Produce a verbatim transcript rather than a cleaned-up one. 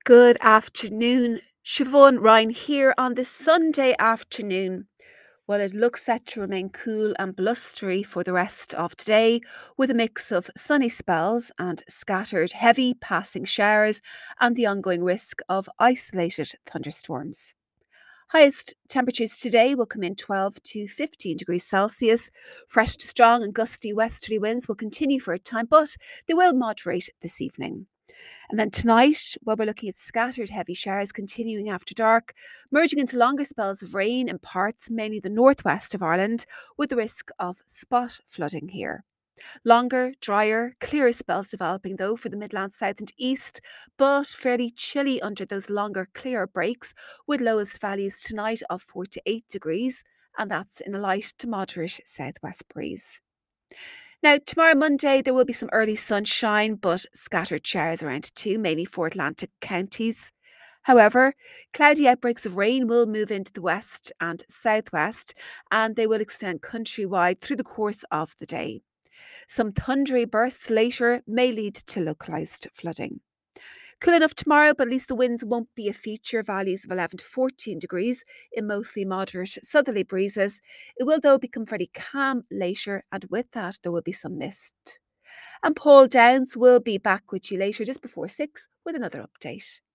Good afternoon. Siobhan Ryan here on this Sunday afternoon. Well, it looks set to remain cool and blustery for the rest of today, with a mix of sunny spells and scattered heavy passing showers and the ongoing risk of isolated thunderstorms. Highest temperatures today will come in twelve to fifteen degrees Celsius. Fresh to strong and gusty westerly winds will continue for a time, but they will moderate this evening. And then tonight, well, we're looking at scattered heavy showers continuing after dark, merging into longer spells of rain in parts, mainly the northwest of Ireland, with the risk of spot flooding here. Longer, drier, clearer spells developing though for the Midlands south and east, but fairly chilly under those longer, clearer breaks, with lowest values tonight of four to eight degrees, and that's in a light to moderate southwest breeze. Now, tomorrow, Monday, there will be some early sunshine, but scattered showers around too, mainly for Atlantic counties. However, cloudy outbreaks of rain will move into the west and southwest, and they will extend countrywide through the course of the day. Some thundery bursts later may lead to localised flooding. Cool enough tomorrow, but at least the winds won't be a feature. Values of eleven to fourteen degrees in mostly moderate southerly breezes. It will, though, become fairly calm later, and with that, there will be some mist. And Paul Downs will be back with you later, just before six, with another update.